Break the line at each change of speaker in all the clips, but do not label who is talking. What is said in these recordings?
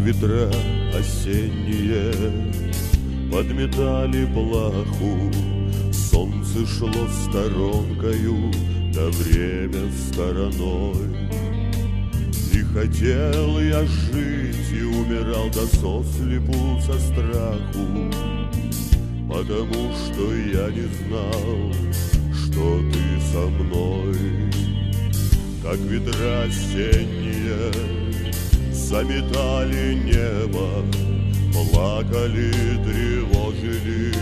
ветра осенние подметали плаху, солнце шло сторонкою, да время стороной. И хотел я жить, и умирал да сослепу со страху, потому что я не знал, что ты со мной. Как ветра осенние заметали небо, плакали, тревожили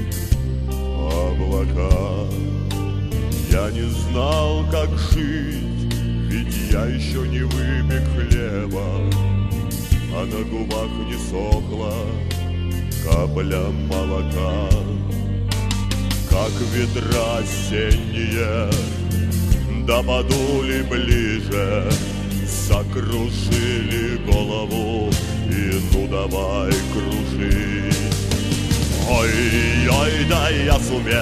облака. Я не знал, как жить, ведь я еще не выпек хлеба, а на губах не сохла капля молока. Как ветра осенние да подули ближе, закружили голову, и ну давай кружить. Ой-ой, да я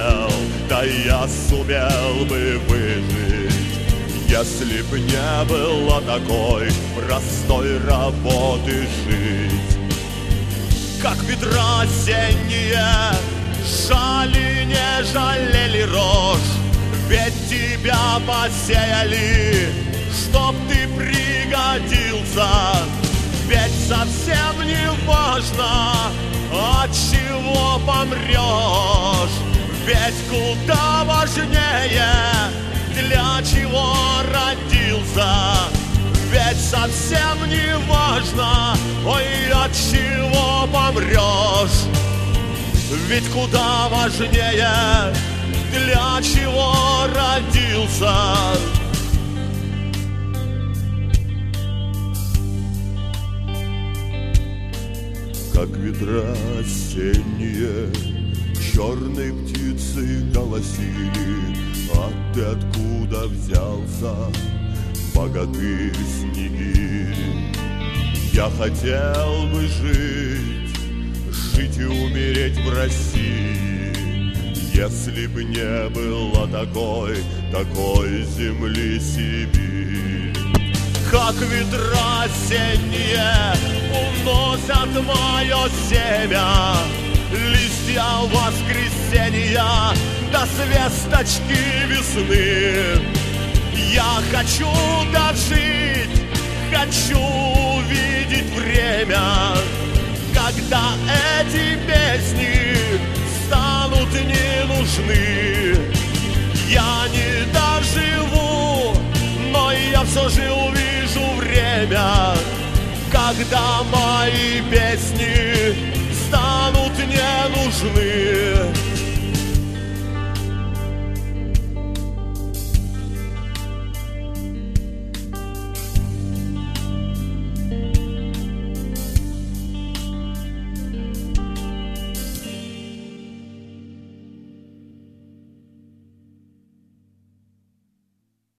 сумел бы выжить, если б не было такой простой работы жить. Как ветра осенние жали, не жалели рожь, ведь тебя посеяли, чтоб ты пригодился. Ведь совсем не важно, от чего помрешь, ведь куда важнее, для чего родился. Ведь совсем не важно, ой, от чего помрешь, ведь куда важнее, для чего родился. Как ветра осенние черной птицы голосили, а ты откуда взялся, богатырь Снегирь? Я хотел бы жить и умереть в России, если б не было такой земли Сибирь. Как ветра осенние уносят мое семя, листья воскресенья до звездочки весны. Я хочу дожить, хочу увидеть время, когда эти песни станут не нужны. Я не доживу, но я все же увижу время, когда мои песни станут не нужны.